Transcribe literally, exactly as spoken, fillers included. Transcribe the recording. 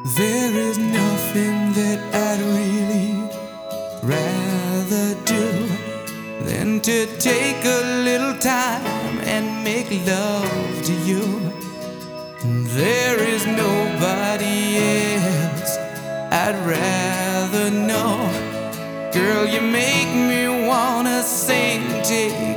There is nothing that I'd really rather do than to take a little time and make love to you. There is nobody else I'd rather know. Girl, you make me wanna sing, take